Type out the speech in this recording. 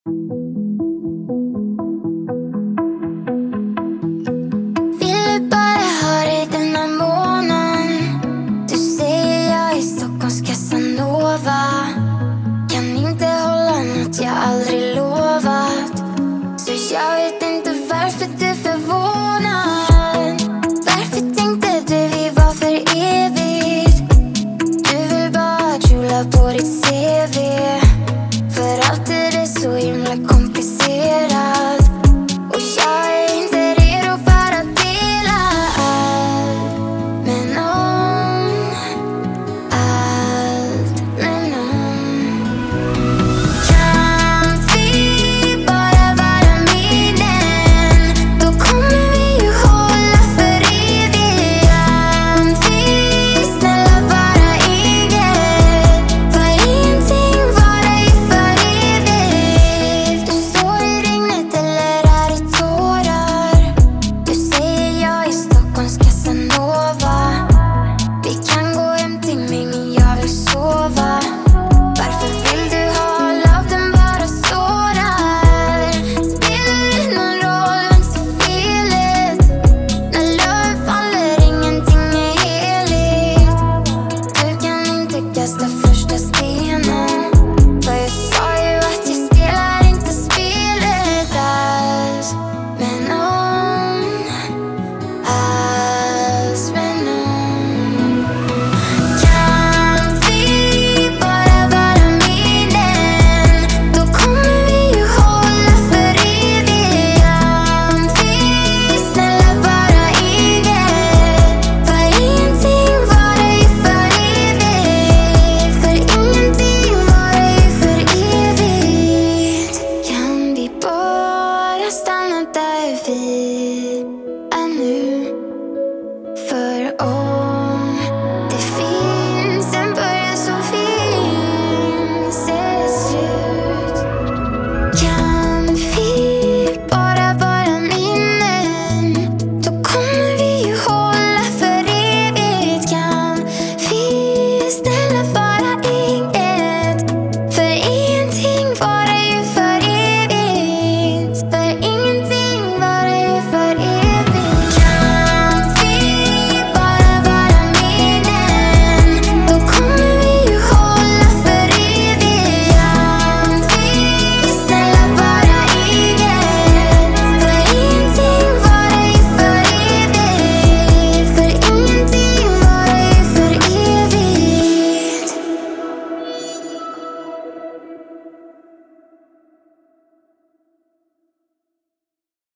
Vill bara ha dig denna månaden. Du säger jag är Stockholms Casanova. Kan inte hålla något jag aldrig lovat. Så jag vet inte varför du är förvånad. Varför tänkte du vi var för evigt? Du vill bara chula på ditt CV. För allt är det så himla komplext.